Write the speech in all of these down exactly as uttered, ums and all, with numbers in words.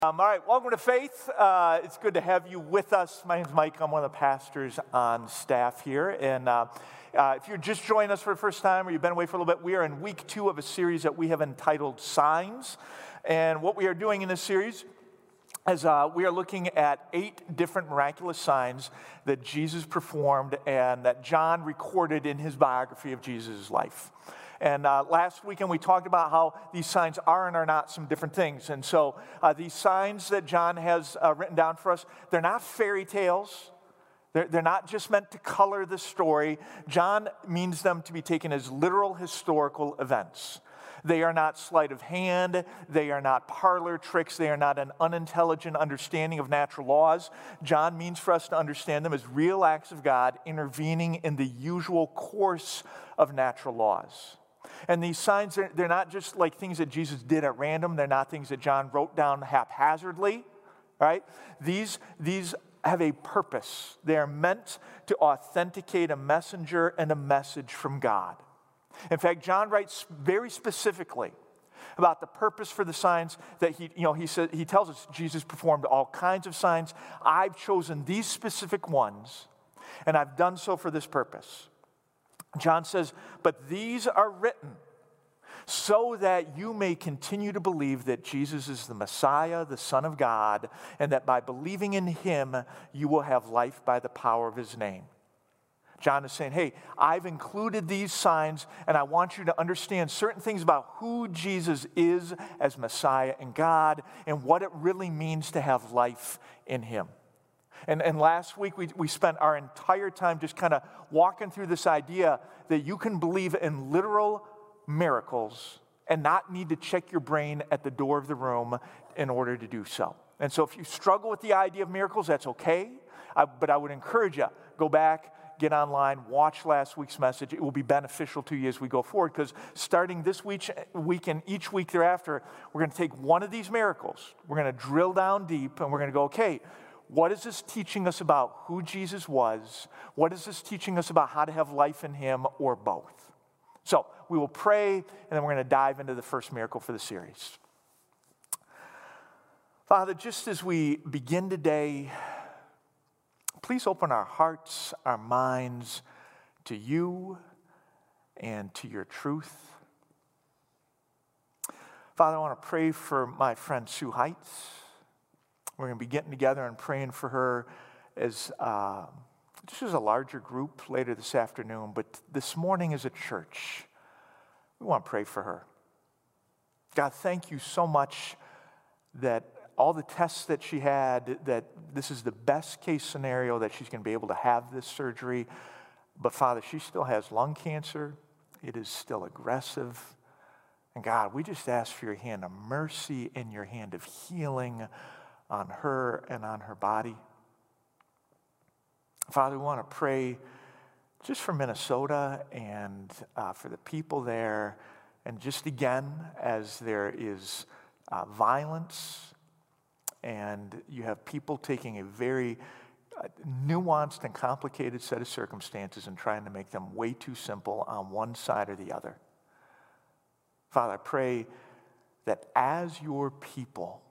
Um, all right, welcome to Faith. Uh, it's good to have you with us. My name's Mike. I'm one of the pastors on staff here. And uh, uh, if you're just joining us for the first time or you've been away for a little bit, we are in week two of a series that we have entitled Signs. And what we are doing in this series is uh, we are looking at eight different miraculous signs that Jesus performed and that John recorded in his biography of Jesus' life. And uh, last weekend we talked about how these signs are and are not some different things. And so uh, these signs that John has uh, written down for us, they're not fairy tales. They're, they're not just meant to color the story. John means them to be taken as literal historical events. They are not sleight of hand. They are not parlor tricks. They are not an unintelligent understanding of natural laws. John means for us to understand them as real acts of God intervening in the usual course of natural laws. And these signs, they're, they're not just like things that Jesus did at random. They're not things that John wrote down haphazardly, right? These, these have a purpose. They are meant to authenticate a messenger and a message from God. In fact, John writes very specifically about the purpose for the signs that he, you know, he said, he tells us Jesus performed all kinds of signs. I've chosen these specific ones, and I've done so for this purpose. John says, but these are written so that you may continue to believe that Jesus is the Messiah, the Son of God, and that by believing in him, you will have life by the power of his name. John is saying, hey, I've included these signs, and I want you to understand certain things about who Jesus is as Messiah and God, and what it really means to have life in him. And, and last week, we, we spent our entire time just kind of walking through this idea that you can believe in literal miracles and not need to check your brain at the door of the room in order to do so. And so if you struggle with the idea of miracles, that's okay. I, but I would encourage you, go back, get online, watch last week's message. It will be beneficial to you as we go forward, because starting this week, week and each week thereafter, we're going to take one of these miracles. We're going to drill down deep, and we're going to go, okay, what is this teaching us about who Jesus was? What is this teaching us about how to have life in him, or both? So we will pray, and then we're going to dive into the first miracle for the series. Father, just as we begin today, please open our hearts, our minds to you and to your truth. Father, I want to pray for my friend Sue Heights. We're going to be getting together and praying for her as uh, just as a larger group later this afternoon. But this morning as a church, we want to pray for her. God, thank you so much that all the tests that she had, that this is the best case scenario that she's going to be able to have this surgery. But Father, she still has lung cancer. It is still aggressive. And God, we just ask for your hand of mercy and your hand of healing on her and on her body. Father, we want to pray just for Minnesota and uh, for the people there. And just again, as there is uh, violence, and you have people taking a very uh, nuanced and complicated set of circumstances and trying to make them way too simple on one side or the other. Father, I pray that as your people,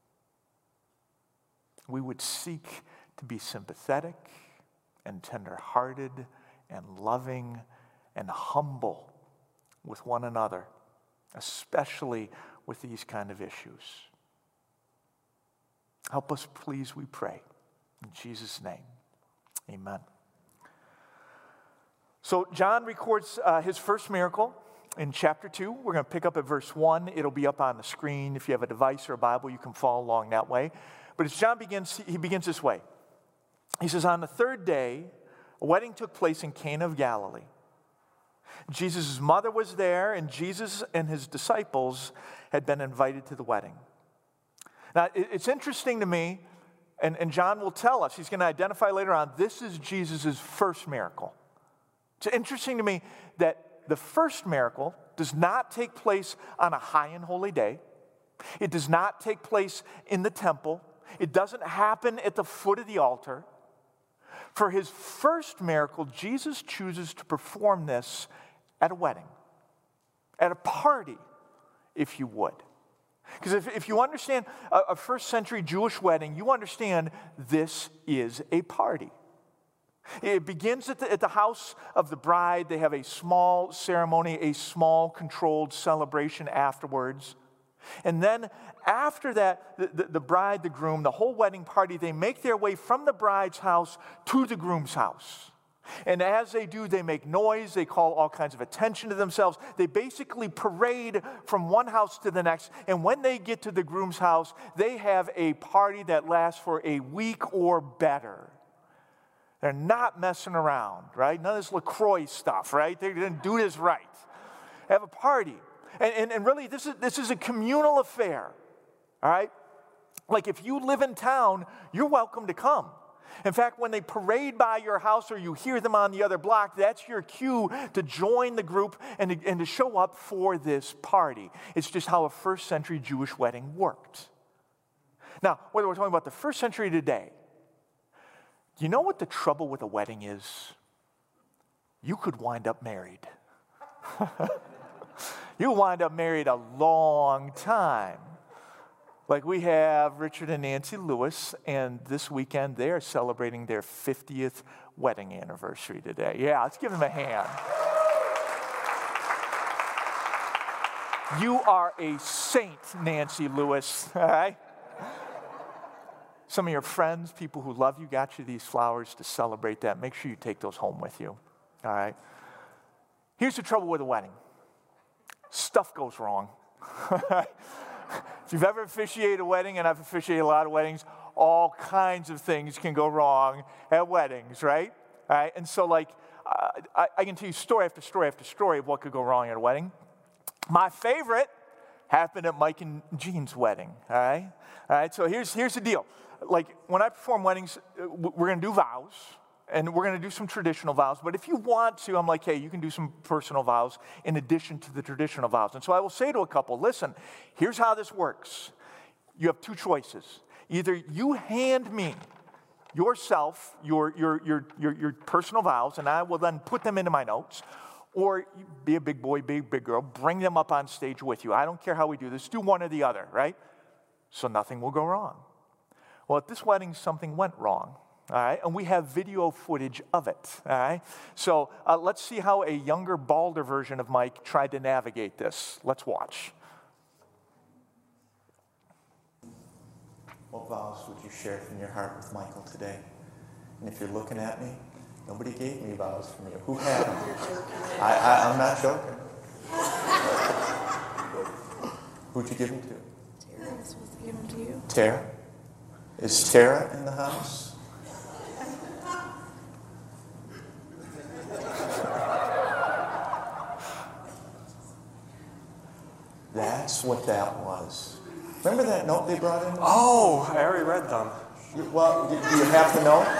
we would seek to be sympathetic and tender-hearted and loving and humble with one another, especially with these kind of issues. Help us, please, we pray. In Jesus' name, amen. So John records uh, his first miracle in chapter two. We're going to pick up at verse one. It'll be up on the screen. If you have a device or a Bible, you can follow along that way. But as John begins, he begins this way. He says, on the third day, a wedding took place in Cana of Galilee. Jesus' mother was there, and Jesus and his disciples had been invited to the wedding. Now, it's interesting to me, and, and John will tell us, he's going to identify later on, this is Jesus' first miracle. It's interesting to me that the first miracle does not take place on a high and holy day. It does not take place in the temple. It doesn't happen at the foot of the altar. For his first miracle, Jesus chooses to perform this at a wedding, at a party, if you would. Because if, if you understand a, a first century Jewish wedding, you understand this is a party. It begins at the, at the house of the bride. They have a small ceremony, a small controlled celebration afterwards. And then after that, the, the, the bride, the groom, the whole wedding party, they make their way from the bride's house to the groom's house. And as they do, they make noise. They call all kinds of attention to themselves. They basically parade from one house to the next. And when they get to the groom's house, they have a party that lasts for a week or better. They're not messing around, right? None of this LaCroix stuff, right? They're going to do this right. They have a party. And, and, and really, this is, this is a communal affair, all right? Like if you live in town, you're welcome to come. In fact, when they parade by your house or you hear them on the other block, that's your cue to join the group and to, and to show up for this party. It's just how a first century Jewish wedding worked. Now, whether we're talking about the first century today, you know what the trouble with a wedding is? You could wind up married. You wind up married a long time. Like we have Richard and Nancy Lewis, and this weekend they are celebrating their fiftieth wedding anniversary today. Yeah, let's give them a hand. You are a saint, Nancy Lewis, all right? Some of your friends, people who love you, got you these flowers to celebrate that. Make sure you take those home with you, all right? Here's the trouble with a wedding. Stuff goes wrong. If you've ever officiated a wedding, and I've officiated a lot of weddings, all kinds of things can go wrong at weddings, right? All right, and so like, uh, I, I can tell you story after story after story of what could go wrong at a wedding. My favorite happened at Mike and Jean's wedding, all right? All right, so here's, here's the deal. Like, when I perform weddings, we're going to do vows, and we're going to do some traditional vows. But if you want to, I'm like, hey, you can do some personal vows in addition to the traditional vows. And so I will say to a couple, listen, here's how this works. You have two choices. Either you hand me yourself, your, your, your, your, your personal vows, and I will then put them into my notes, or you be a big boy, big, big girl, bring them up on stage with you. I don't care how we do this. Do one or the other, right? So nothing will go wrong. Well, at this wedding, something went wrong, all right? And we have video footage of it, all right? So uh, let's see how a younger, balder version of Mike tried to navigate this. Let's watch. What vows would you share from your heart with Michael today? And if you're looking at me, nobody gave me vows from you. Who had them? I, I, I'm not joking. Who'd you give them to? Tara was supposed to give them to you. Tara? Is Tara in the house? That's what that was. Remember that note they brought in? Oh, I already read them. You, well, do you have to know?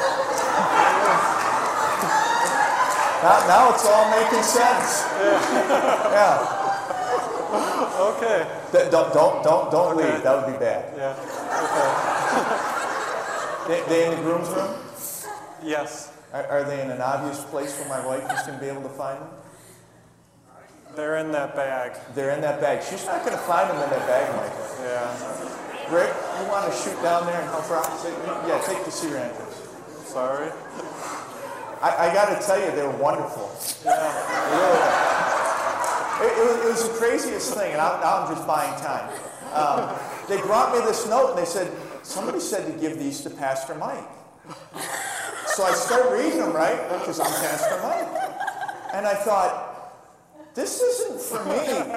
now, now it's all making sense. Yeah. yeah. Okay. Th- don't don't don't don't Okay. leave. That would be bad. Yeah. Okay. They, they in the groom's room? Yes. Are, are they in an obvious place where my wife is going to be able to find them? They're in that bag. They're in that bag. She's not going to find them in that bag, Michael. Yeah. Rick, you want to shoot down there and help her out? Say, yeah, take the sea ranchers. Sorry. I, I got to tell you, they're wonderful. Yeah. They really are. It, it, was, it was the craziest thing, and now, now I'm just buying time. Um, they brought me this note, and they said, somebody said to give these to Pastor Mike. So I start reading them, right? Because I'm Pastor Mike. And I thought, this isn't for me.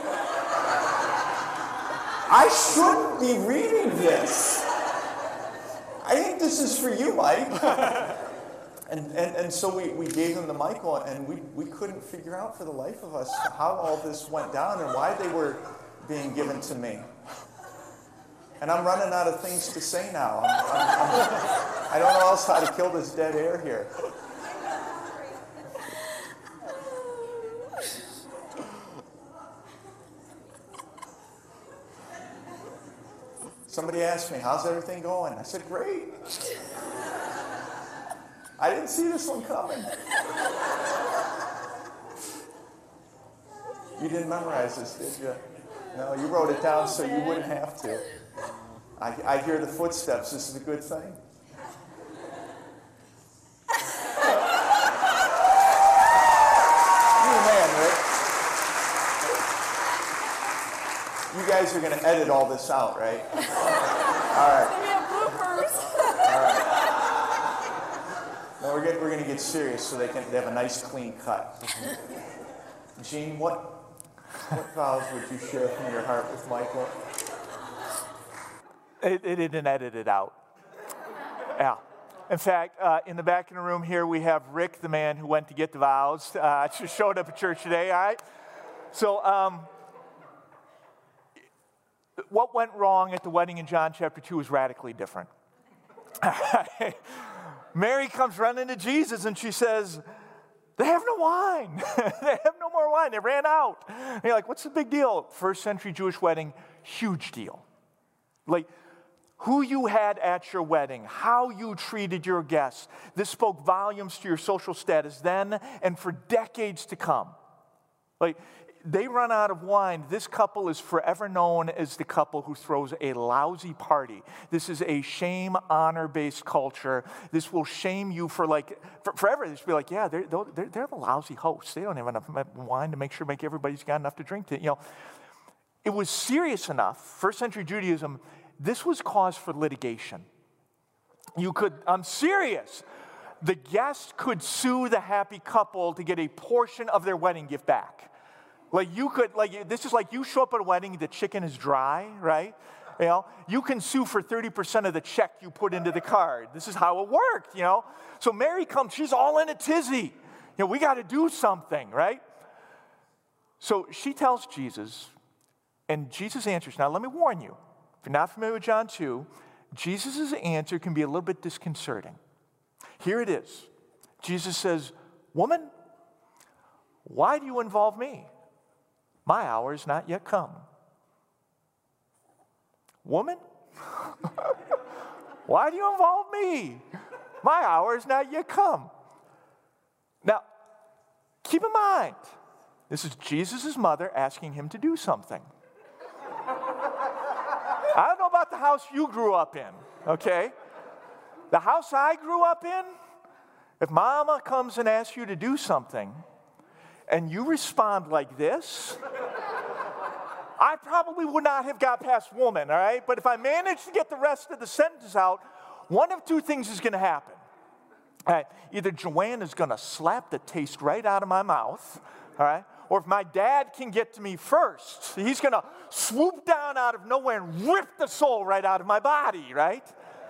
I shouldn't be reading this. I think this is for you, Mike. And, and, and so we, we gave them to Michael, and we, we couldn't figure out for the life of us how all this went down and why they were being given to me. And I'm running out of things to say now. I'm, I'm, I'm, I don't know else how to kill this dead air here. Somebody asked me, how's everything going? I said, great. I didn't see this one coming. You didn't memorize this, did you? No, you wrote it down so you wouldn't have to. I, I hear the footsteps. This is a good thing. You're the man, Rick. You guys are going to edit all this out, right? All right. We have bloopers. All right. Now we're, get, we're going to get serious so they can they have a nice clean cut. Gene, what, what vows would you share from your heart with Michael? It, it didn't edit it out. Yeah. In fact, uh, in the back of the room here, we have Rick, the man who went to get the vows. Uh, just showed up at church today, all right? So, um, what went wrong at the wedding in John chapter two is radically different. Mary comes running to Jesus and she says, they have no wine. They have no more wine. They ran out. And you're like, what's the big deal? First century Jewish wedding, huge deal. Like, who you had at your wedding, how you treated your guests. This spoke volumes to your social status then and for decades to come. Like, they run out of wine. This couple is forever known as the couple who throws a lousy party. This is a shame, honor-based culture. This will shame you for like, for, forever. This will be like, yeah, they're, they're, they're the lousy hosts. They don't have enough wine to make sure, make everybody's got enough to drink. To, you know, it was serious enough, first century Judaism, this was cause for litigation. You could, I'm serious, the guest could sue the happy couple to get a portion of their wedding gift back. Like you could, like this is like you show up at a wedding, the chicken is dry, right? You know, you can sue for thirty percent of the check you put into the card. This is how it worked, you know? So Mary comes, she's all in a tizzy. You know, we got to do something, right? So she tells Jesus, and Jesus answers. Now, let me warn you, if you're not familiar with John two, Jesus' answer can be a little bit disconcerting. Here it is. Jesus says, woman, why do you involve me? My hour is not yet come. Woman, why do you involve me? My hour is not yet come. Now, keep in mind, this is Jesus' mother asking him to do something. I don't know about the house you grew up in, okay? The house I grew up in, if mama comes and asks you to do something, and you respond like this, I probably would not have got past woman, all right? But if I manage to get the rest of the sentence out, one of two things is going to happen. All right, either Joanne is going to slap the taste right out of my mouth, all right? Or if my dad can get to me first, he's going to swoop down out of nowhere and rip the soul right out of my body, right?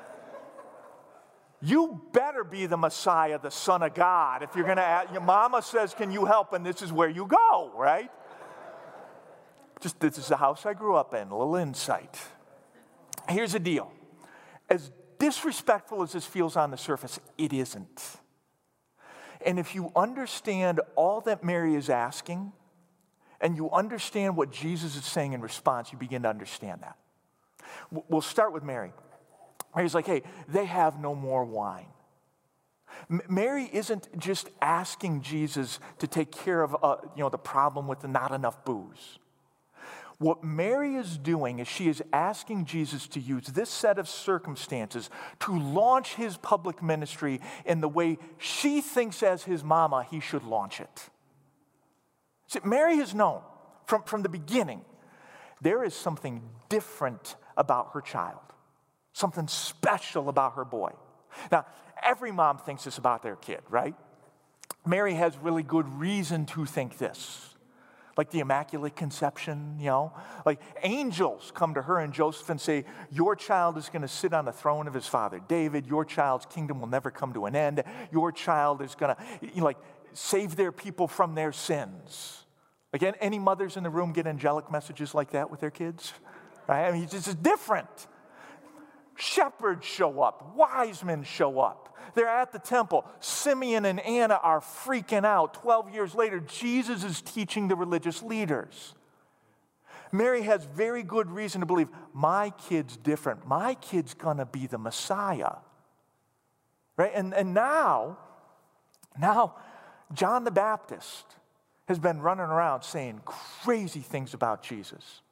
You better be the Messiah, the Son of God. If you're going to ask, your mama says, can you help? And this is where you go, right? Just, this is the house I grew up in, a little insight. Here's the deal. As disrespectful as this feels on the surface, it isn't. And if you understand all that Mary is asking, and you understand what Jesus is saying in response, you begin to understand that. We'll start with Mary. Mary's like, hey, they have no more wine. M- Mary isn't just asking Jesus to take care of uh, you know, the problem with the not enough booze. What Mary is doing is she is asking Jesus to use this set of circumstances to launch his public ministry in the way she thinks as his mama he should launch it. See, Mary has known from, from the beginning there is something different about her child. Something special about her boy. Now, every mom thinks this about their kid, right? Mary has really good reason to think this. Like the Immaculate Conception, you know? Like angels come to her and Joseph and say, your child is going to sit on the throne of his father David. Your child's kingdom will never come to an end. Your child is going to, you know, like, save their people from their sins. Again, any mothers in the room get angelic messages like that with their kids? Right? I mean, it's just different. Shepherds show up. Wise men show up. They're at the temple. Simeon and Anna are freaking out. Twelve years later, Jesus is teaching the religious leaders. Mary has very good reason to believe, my kid's different. My kid's going to be the Messiah. Right? And, and now, now, John the Baptist has been running around saying crazy things about Jesus.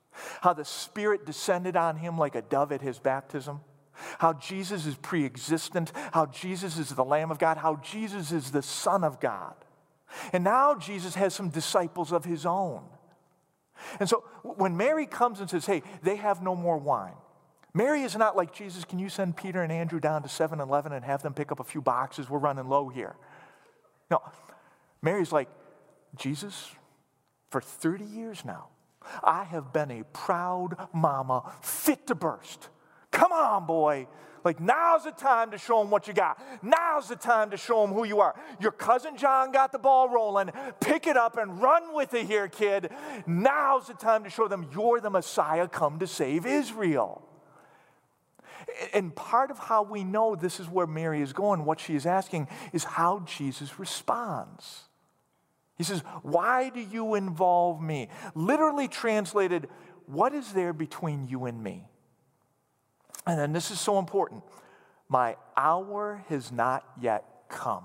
how the Spirit descended on him like a dove at his baptism, how Jesus is pre-existent, how Jesus is the Lamb of God, how Jesus is the Son of God. And now Jesus has some disciples of his own. And so when Mary comes and says, hey, they have no more wine, Mary is not like, Jesus, can you send Peter and Andrew down to seven eleven and have them pick up a few boxes? We're running low here. No, Mary's like, Jesus, for thirty years now, I have been a proud mama fit to burst. Come on, boy. Like, now's the time to show them what you got. Now's the time to show them who you are. Your cousin John got the ball rolling. Pick it up and run with it here, kid. Now's the time to show them you're the Messiah come to save Israel. And part of how we know this is where Mary is going, what she is asking, is how Jesus responds. He says, why do you involve me? Literally translated, what is there between you and me? And then this is so important. My hour has not yet come.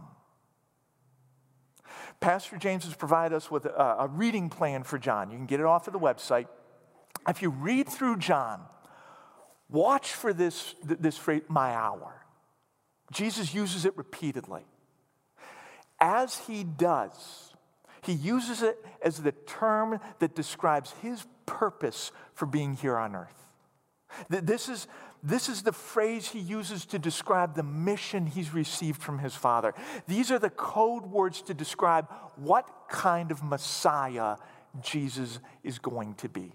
Pastor James has provided us with a, a reading plan for John. You can get it off of the website. If you read through John, watch for this, this phrase, my hour. Jesus uses it repeatedly. As he does, he uses it as the term that describes his purpose for being here on earth. This is, this is the phrase he uses to describe the mission he's received from his Father. These are the code words to describe what kind of Messiah Jesus is going to be.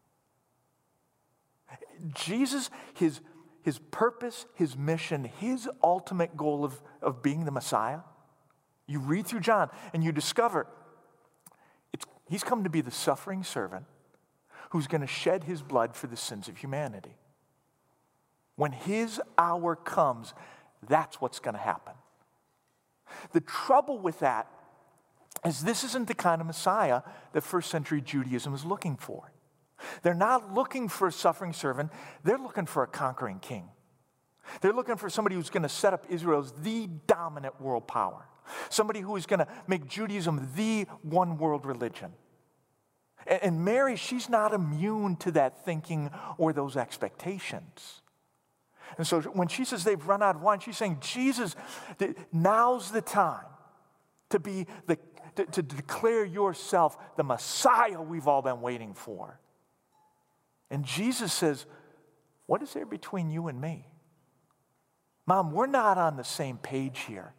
Jesus, his, his purpose, his mission, his ultimate goal of, of being the Messiah, you read through John and you discover it's, he's come to be the suffering servant who's going to shed his blood for the sins of humanity. When his hour comes, that's what's going to happen. The trouble with that is this isn't the kind of Messiah that first century Judaism is looking for. They're not looking for a suffering servant. They're looking for a conquering king. They're looking for somebody who's going to set up Israel as the dominant world power. Somebody who is going to make Judaism the one world religion. And Mary, she's not immune to that thinking or those expectations. And so when she says they've run out of wine, she's saying, Jesus, now's the time to be the to, to declare yourself the Messiah we've all been waiting for. And Jesus says, what is there between you and me? Mom, we're not on the same page here.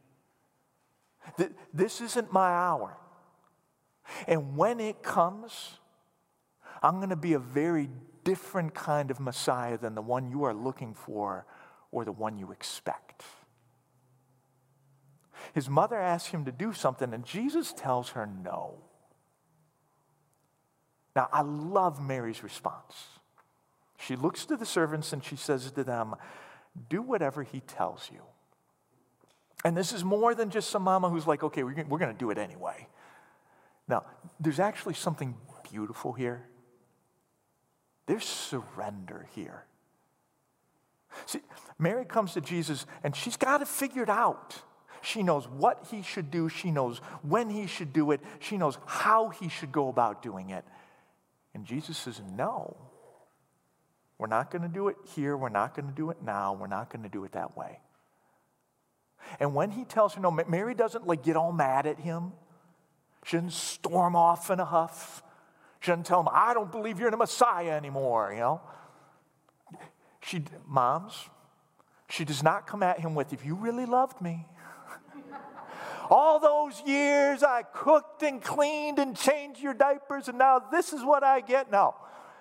This isn't my hour. And when it comes, I'm going to be a very different kind of Messiah than the one you are looking for or the one you expect. His mother asks him to do something, and Jesus tells her no. Now, I love Mary's response. She looks to the servants and she says to them, do whatever he tells you. And this is more than just some mama who's like, okay, we're going to do it anyway. Now, there's actually something beautiful here. There's surrender here. See, Mary comes to Jesus and she's got it figured out. She knows what he should do. She knows when he should do it. She knows how he should go about doing it. And Jesus says, no, we're not going to do it here. We're not going to do it now. We're not going to do it that way. And when he tells her no, Mary doesn't like get all mad at him. She doesn't storm off in a huff. She doesn't tell him, I don't believe you're the Messiah anymore, you know. She, moms, she does not come at him with, if you really loved me, all those years I cooked and cleaned and changed your diapers and now this is what I get. No.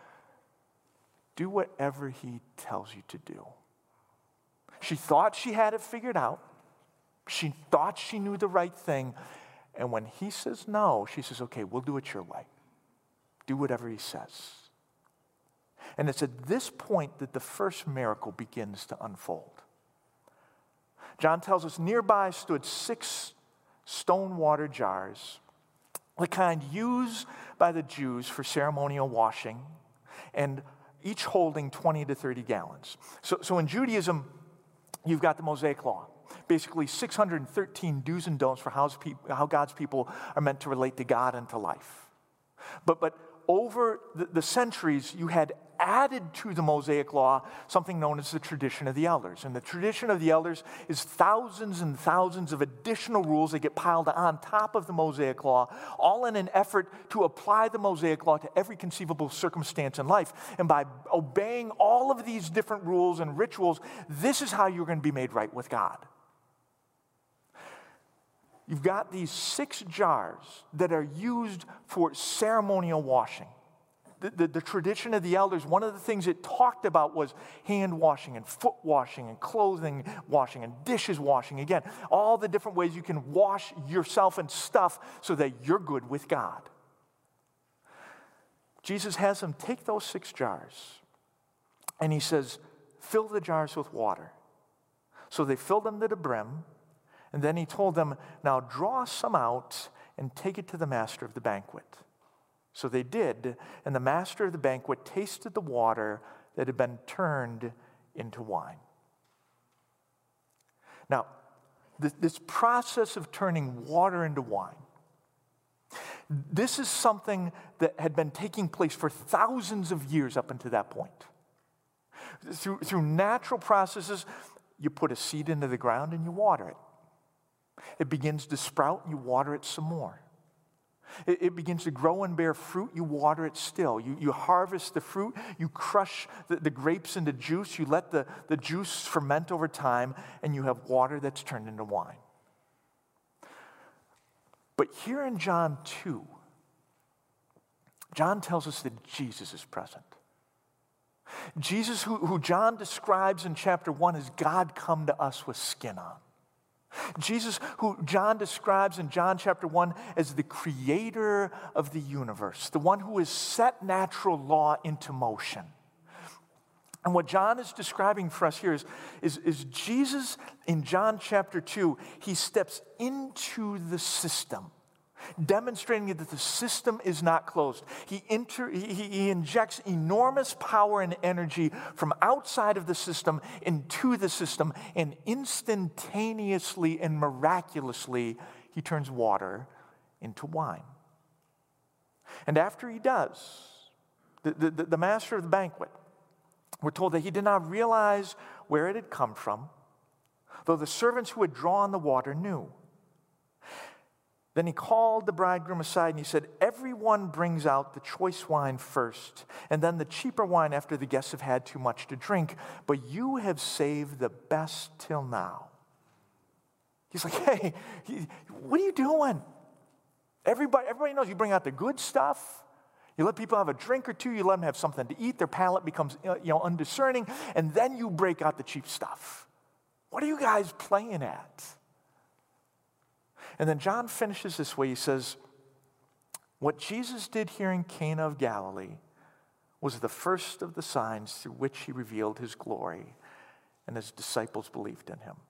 Do whatever he tells you to do. She thought she had it figured out. She thought she knew the right thing. And when he says no, she says, okay, we'll do it your way. Do whatever he says. And it's at this point that the first miracle begins to unfold. John tells us nearby stood six stone water jars, the kind used by the Jews for ceremonial washing, and each holding twenty to thirty gallons. So, so in Judaism, you've got the Mosaic Law. Basically, six hundred thirteen do's and don'ts for how God's people are meant to relate to God and to life. But, but over the, the centuries, you had added to the Mosaic law something known as the tradition of the elders. And the tradition of the elders is thousands and thousands of additional rules that get piled on top of the Mosaic law, all in an effort to apply the Mosaic law to every conceivable circumstance in life. And by obeying all of these different rules and rituals, this is how you're going to be made right with God. You've got these six jars that are used for ceremonial washing. The, the, the tradition of the elders, one of the things it talked about was hand washing and foot washing and clothing washing and dishes washing. Again, all the different ways you can wash yourself and stuff so that you're good with God. Jesus has them take those six jars and he says, fill the jars with water. So they filled them to the brim, and then he told them, now draw some out and take it to the master of the banquet. So they did, and the master of the banquet tasted the water that had been turned into wine. Now, this, this process of turning water into wine, this is something that had been taking place for thousands of years up until that point. Through, through natural processes, you put a seed into the ground and you water it. It begins to sprout and you water it some more. It, it begins to grow and bear fruit, you water it still. You, you harvest the fruit, you crush the, the grapes into juice, you let the, the juice ferment over time, and you have water that's turned into wine. But here in John two, John tells us that Jesus is present. Jesus, who, who John describes in chapter one as God come to us with skin on. Jesus, who John describes in John chapter one as the creator of the universe, the one who has set natural law into motion. And what John is describing for us here is, is, is Jesus in John chapter two, he steps into the system, demonstrating that the system is not closed. He, inter, he, he injects enormous power and energy from outside of the system into the system, and instantaneously and miraculously, he turns water into wine. And after he does, the, the, the master of the banquet, we're told that he did not realize where it had come from, though the servants who had drawn the water knew. Then he called the bridegroom aside and he said, everyone brings out the choice wine first, and then the cheaper wine after the guests have had too much to drink, but you have saved the best till now. He's like, hey, what are you doing? Everybody, everybody knows you bring out the good stuff. You let people have a drink or two, you let them have something to eat, their palate becomes you know, undiscerning, and then you break out the cheap stuff. What are you guys playing at? And then John finishes this way. He says, what Jesus did here in Cana of Galilee was the first of the signs through which he revealed his glory, and his disciples believed in him.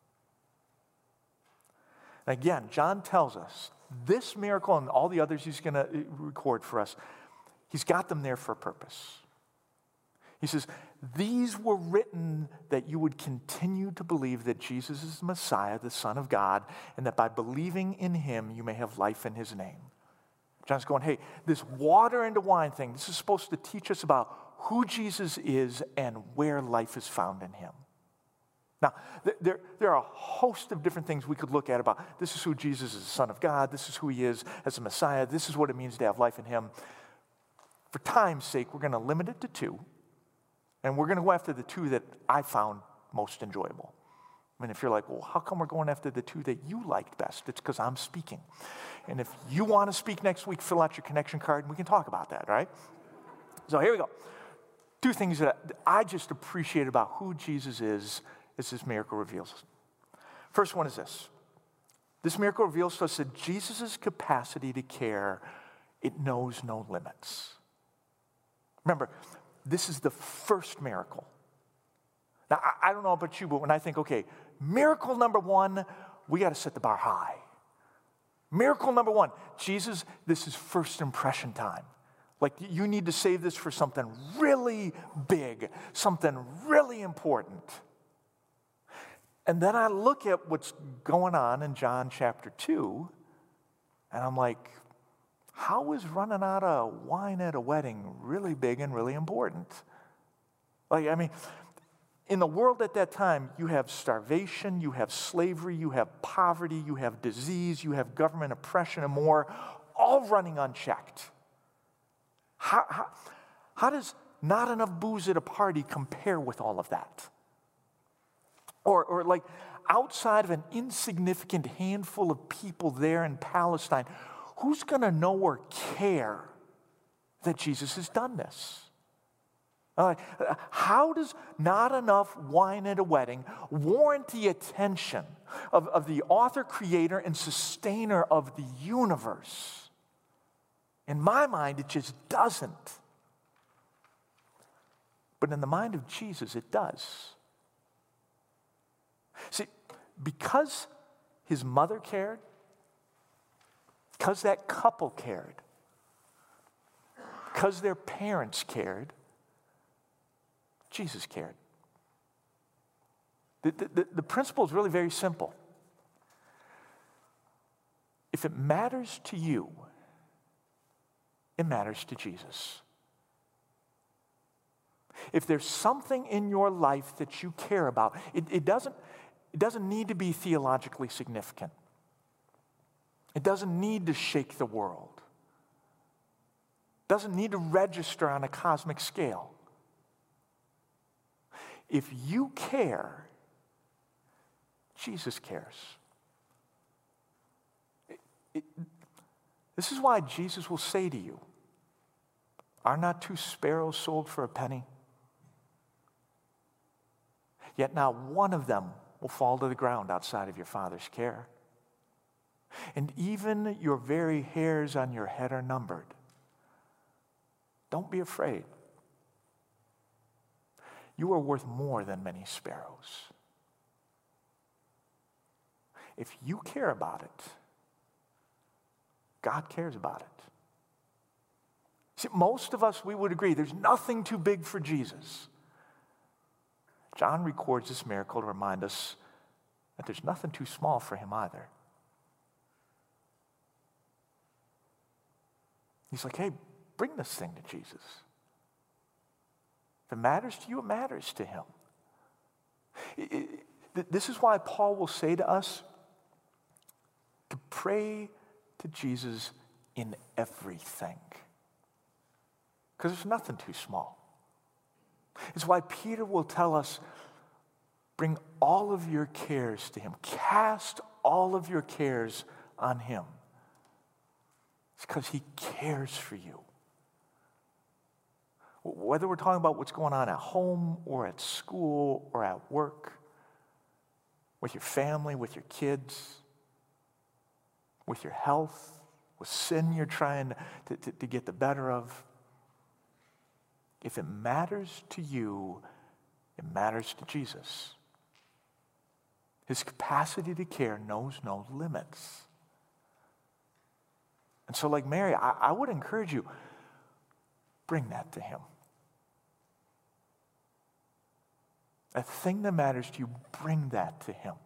And again, John tells us this miracle and all the others he's going to record for us, he's got them there for a purpose. He says, these were written that you would continue to believe that Jesus is the Messiah, the Son of God, and that by believing in him, you may have life in his name. John's going, hey, this water into wine thing, this is supposed to teach us about who Jesus is and where life is found in him. Now, there, there are a host of different things we could look at about this is who Jesus is, the Son of God, this is who he is as a Messiah, this is what it means to have life in him. For time's sake, we're going to limit it to two. And we're going to go after the two that I found most enjoyable. I mean, if you're like, well, how come we're going after the two that you liked best? It's because I'm speaking. And if you want to speak next week, fill out your connection card and we can talk about that, right? So here we go. Two things that I just appreciate about who Jesus is as this miracle reveals. First one is this. This miracle reveals to us that Jesus' capacity to care, it knows no limits. Remember, this is the first miracle. Now, I, I don't know about you, but when I think, okay, miracle number one, we got to set the bar high. Miracle number one, Jesus, this is first impression time. Like, you need to save this for something really big, something really important. And then I look at what's going on in John chapter two, and I'm like, how is running out of wine at a wedding really big and really important? Like, I mean, in the world at that time, you have starvation, you have slavery, you have poverty, you have disease, you have government oppression and more, all running unchecked. How, how, how does not enough booze at a party compare with all of that? Or, or like outside of an insignificant handful of people there in Palestine, who's going to know or care that Jesus has done this? Uh, how does not enough wine at a wedding warrant the attention of, of the author, creator, and sustainer of the universe? In my mind, it just doesn't. But in the mind of Jesus, it does. See, because his mother cared, because that couple cared, because their parents cared, Jesus cared. The, the, the principle is really very simple. If it matters to you, it matters to Jesus. If there's something in your life that you care about, it, it, doesn't, it doesn't need to be theologically significant. It doesn't need to shake the world. It doesn't need to register on a cosmic scale. If you care, Jesus cares. It, it, this is why Jesus will say to you, "Are not two sparrows sold for a penny? Yet not one of them will fall to the ground outside of your Father's care. And even your very hairs on your head are numbered. Don't be afraid. You are worth more than many sparrows." If you care about it, God cares about it. See, most of us, we would agree, there's nothing too big for Jesus. John records this miracle to remind us that there's nothing too small for him either. He's like, hey, bring this thing to Jesus. If it matters to you, it matters to him. It, it, this is why Paul will say to us to pray to Jesus in everything. Because there's nothing too small. It's why Peter will tell us, bring all of your cares to him. Cast all of your cares on him. It's because he cares for you. Whether we're talking about what's going on at home or at school or at work, with your family, with your kids, with your health, with sin you're trying to, to, to get the better of. If it matters to you, it matters to Jesus. His capacity to care knows no limits. And so like Mary, I, I would encourage you, bring that to him. A thing that matters to you, bring that to him.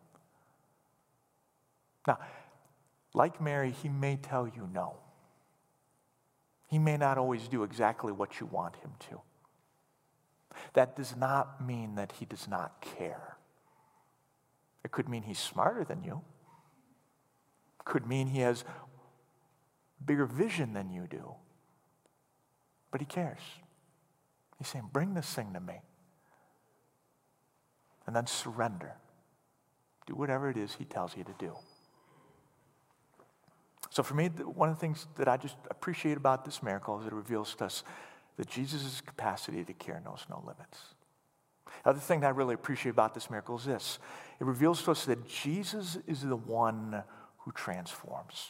Now, like Mary, he may tell you no. He may not always do exactly what you want him to. That does not mean that he does not care. It could mean he's smarter than you. It could mean he has bigger vision than you do. But he cares. He's saying, bring this thing to me. And then surrender. Do whatever it is he tells you to do. So for me, one of the things that I just appreciate about this miracle is it reveals to us that Jesus' capacity to care knows no limits. The other thing that I really appreciate about this miracle is this. It reveals to us that Jesus is the one who transforms.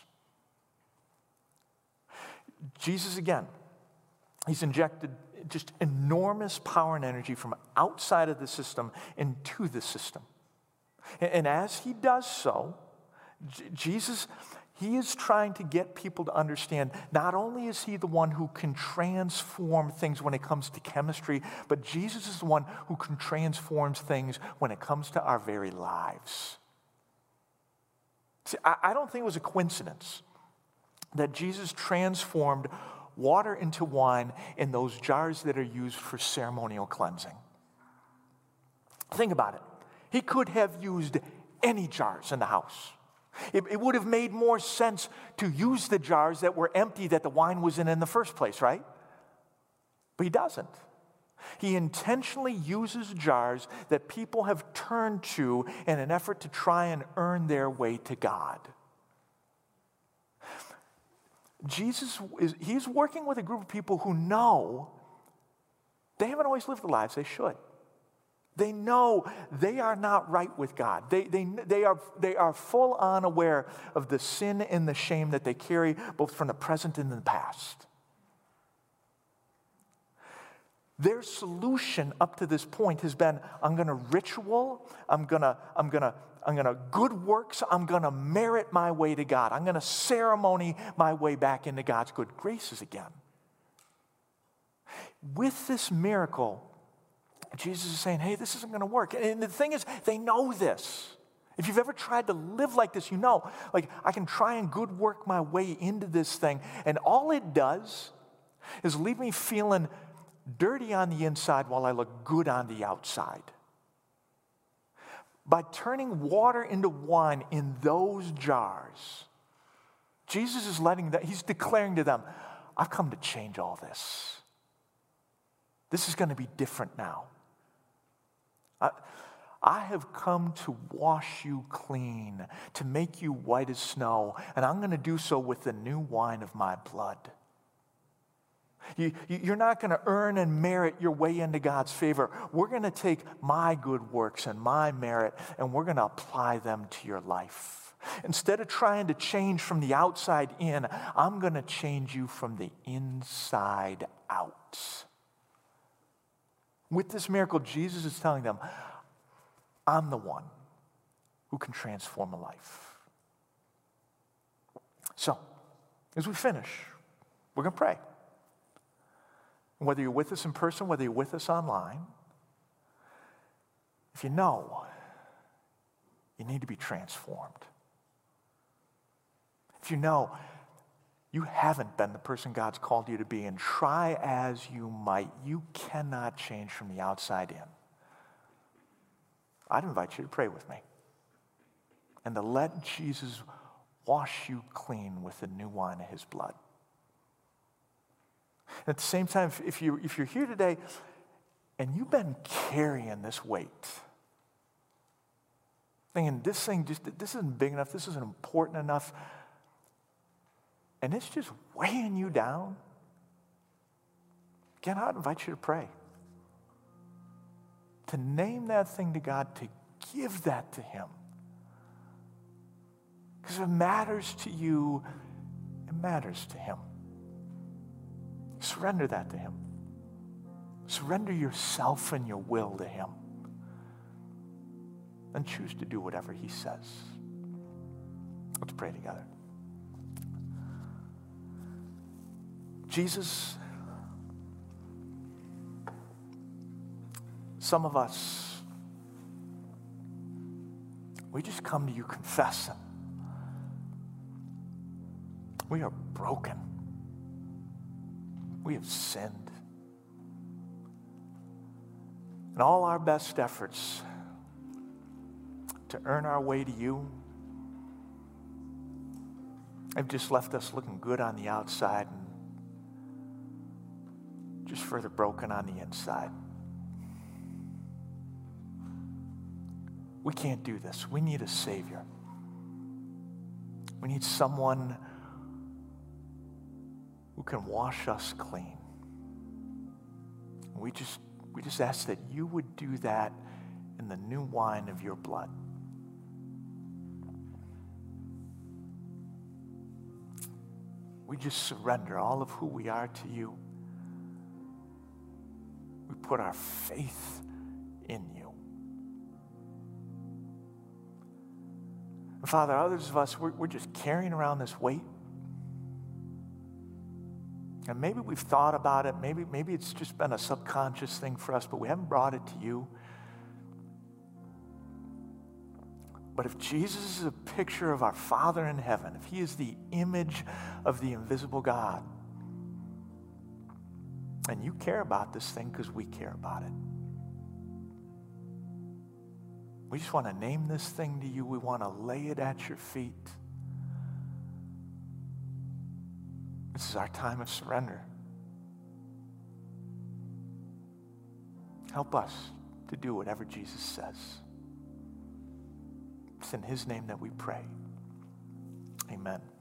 Jesus, again, he's injected just enormous power and energy from outside of the system into the system. And as he does so, J- Jesus, he is trying to get people to understand not only is he the one who can transform things when it comes to chemistry, but Jesus is the one who can transform things when it comes to our very lives. See, I, I don't think it was a coincidence that Jesus transformed water into wine in those jars that are used for ceremonial cleansing. Think about it. He could have used any jars in the house. It, it would have made more sense to use the jars that were empty that the wine was in in the first place, right? But he doesn't. He intentionally uses jars that people have turned to in an effort to try and earn their way to God. Jesus, is he's working with a group of people who know they haven't always lived the lives they should. They know they are not right with God. They, they, they, are, they are full on aware of the sin and the shame that they carry both from the present and the past. Their solution up to this point has been, I'm going to ritual, I'm going to, I'm going to, I'm going to good works, I'm going to merit my way to God. I'm going to ceremony my way back into God's good graces again. With this miracle, Jesus is saying, hey, this isn't going to work. And the thing is, they know this. If you've ever tried to live like this, you know, like, I can try and good work my way into this thing, and all it does is leave me feeling dirty on the inside while I look good on the outside. By turning water into wine in those jars, Jesus is letting them, he's declaring to them, I've come to change all this. This is going to be different now. I, I have come to wash you clean, to make you white as snow, and I'm going to do so with the new wine of my blood. You, you're not going to earn and merit your way into God's favor. We're going to take my good works and my merit, and we're going to apply them to your life. Instead of trying to change from the outside in, I'm going to change you from the inside out. With this miracle, Jesus is telling them, I'm the one who can transform a life. So, as we finish, we're going to pray. Whether you're with us in person, whether you're with us online, if you know you need to be transformed, if you know you haven't been the person God's called you to be, and try as you might, you cannot change from the outside in, I'd invite you to pray with me and to let Jesus wash you clean with the new wine of his blood. At the same time, if, you, if you're here today and you've been carrying this weight, thinking this thing just, this isn't big enough, this isn't important enough, and it's just weighing you down, again, I'd invite you to pray. To name that thing to God, to give that to him. Because if it matters to you, it matters to him. Surrender that to him. Surrender yourself and your will to him. And choose to do whatever he says. Let's pray together. Jesus, some of us, we just come to you confessing. We are broken. We have sinned. And all our best efforts to earn our way to you have just left us looking good on the outside and just further broken on the inside. We can't do this. We need a Savior. We need someone who can wash us clean. We just, we just ask that you would do that in the new wine of your blood. We just surrender all of who we are to you. We put our faith in you. And Father, others of us, we're, we're just carrying around this weight. And maybe we've thought about it. Maybe, maybe it's just been a subconscious thing for us, but we haven't brought it to you. But if Jesus is a picture of our Father in heaven, if he is the image of the invisible God, and you care about this thing because we care about it, we just want to name this thing to you. We want to lay it at your feet. This is our time of surrender. Help us to do whatever Jesus says. It's in his name that we pray. Amen.